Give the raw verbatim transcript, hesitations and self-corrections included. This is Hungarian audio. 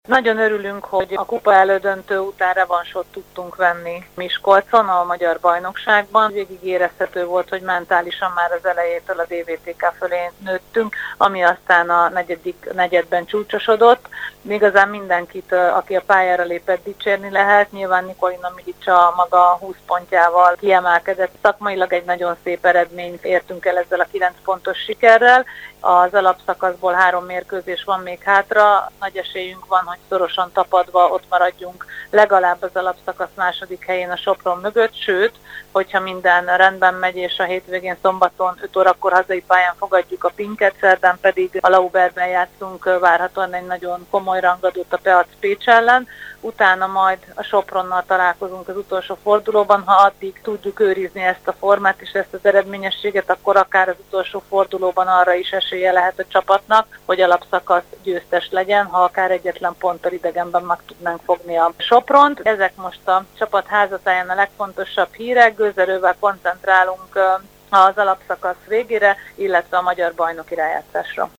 Nagyon örülünk, hogy a kupa elődöntő után revansot tudtunk venni Miskolcon, a magyar bajnokságban. Végig érezhető volt, hogy mentálisan már az elejétől a dé vé té ká fölé nőttünk, ami aztán a negyedik negyedben csúcsosodott. Igazán mindenkit, aki a pályára lépett, dicsérni lehet. Nyilván Nikolina Milicsa maga húsz pontjával kiemelkedett. Szakmailag egy nagyon szép eredményt értünk el ezzel a kilenc pontos sikerrel. Az alapszakaszból három mérkőzés van még hátra. Nagy esélyünk van, hogy szorosan tapadva ott maradjunk legalább az alapszakasz második helyén a Sopron mögött, sőt, hogyha minden rendben megy, és a hétvégén szombaton öt órakor hazai pályán fogadjuk a Pinket, szerdán pedig a Lauberben játszunk várhatóan egy nagyon komoly rangadót a Peac Pécs ellen, utána majd a Sopronnal találkozunk az utolsó fordulóban. Ha addig tudjuk őrizni ezt a formát és ezt az eredményességet, akkor akár az utolsó fordulóban arra is esélye lehet a csapatnak, hogy alapszakasz győztes legyen, ha akár egyetlen ponttal idegenben meg tudnánk fogni a Sopront. Ezek most a csapat házatáján a legfontosabb hírek, gőzerővel koncentrálunk az alapszakasz végére, illetve a magyar bajnoki rájátszásra.